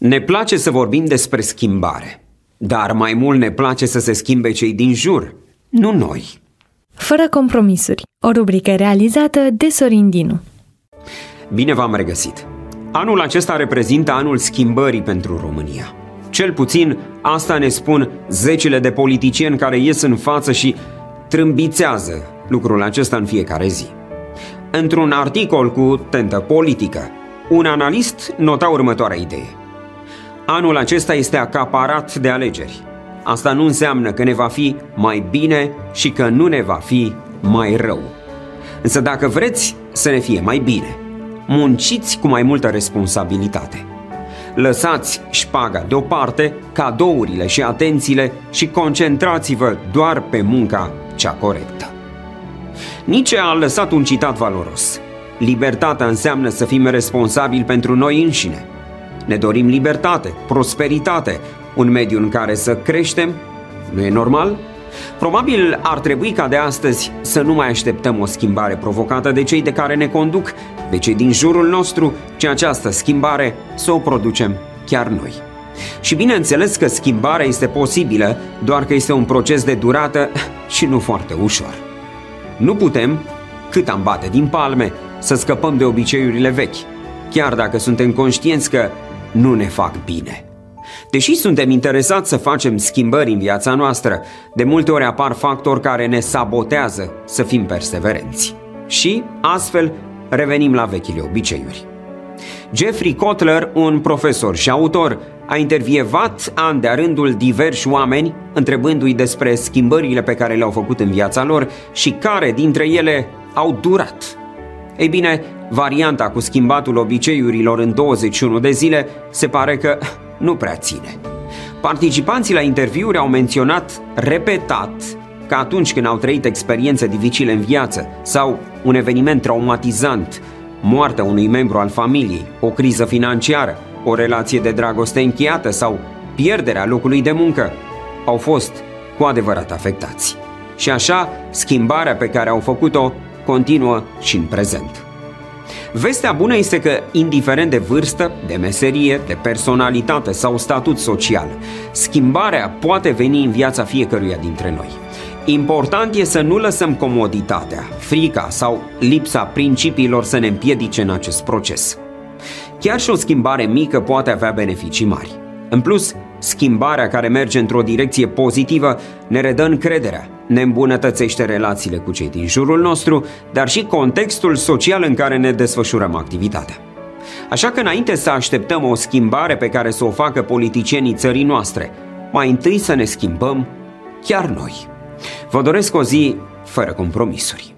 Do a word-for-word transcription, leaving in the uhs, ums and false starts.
Ne place să vorbim despre schimbare, dar mai mult ne place să se schimbe cei din jur, nu noi. Fără compromisuri, o rubrică realizată de Sorin Dinu. Bine v-am regăsit! Anul acesta reprezintă anul schimbării pentru România. Cel puțin asta ne spun zecile de politicieni care ies în față și trâmbițează lucrul acesta în fiecare zi. Într-un articol cu tentă politică, un analist nota următoarea idee. Anul acesta este acaparat de alegeri. Asta nu înseamnă că ne va fi mai bine și că nu ne va fi mai rău. Însă dacă vreți să ne fie mai bine, munciți cu mai multă responsabilitate. Lăsați șpaga deoparte, cadourile și atențiile și concentrați-vă doar pe munca cea corectă. Nietzsche a lăsat un citat valoros. Libertatea înseamnă să fim responsabili pentru noi înșine. Ne dorim libertate, prosperitate, un mediu în care să creștem. Nu e normal? Probabil ar trebui ca de astăzi să nu mai așteptăm o schimbare provocată de cei de care ne conduc, de cei din jurul nostru, ci această schimbare să o producem chiar noi. Și bineînțeles că schimbarea este posibilă, doar că este un proces de durată și nu foarte ușor. Nu putem, cât am bate din palme, să scăpăm de obiceiurile vechi, chiar dacă suntem conștienți că nu ne fac bine. Deși suntem interesați să facem schimbări în viața noastră, de multe ori apar factori care ne sabotează să fim perseverenți. Și, astfel, revenim la vechile obiceiuri. Jeffrey Kotler, un profesor și autor, a intervievat an de-a rândul diversi oameni, întrebându-i despre schimbările pe care le-au făcut în viața lor și care dintre ele au durat. Ei bine, varianta cu schimbatul obiceiurilor în douăzeci și unu de zile se pare că nu prea ține. Participanții la interviuri au menționat repetat că atunci când au trăit experiențe dificile în viață sau un eveniment traumatizant, moartea unui membru al familiei, o criză financiară, o relație de dragoste încheiată sau pierderea locului de muncă, au fost cu adevărat afectați. Și așa, schimbarea pe care au făcut-o continuă și în prezent. Vestea bună este că, indiferent de vârstă, de meserie, de personalitate sau statut social, schimbarea poate veni în viața fiecăruia dintre noi. Important e să nu lăsăm comoditatea, frica sau lipsa principiilor să ne împiedice în acest proces. Chiar și o schimbare mică poate avea beneficii mari. În plus, schimbarea care merge într-o direcție pozitivă ne redă încrederea, ne îmbunătățește relațiile cu cei din jurul nostru, dar și contextul social în care ne desfășurăm activitatea. Așa că înainte să așteptăm o schimbare pe care să o facă politicienii țării noastre, mai întâi să ne schimbăm chiar noi. Vă doresc o zi fără compromisuri.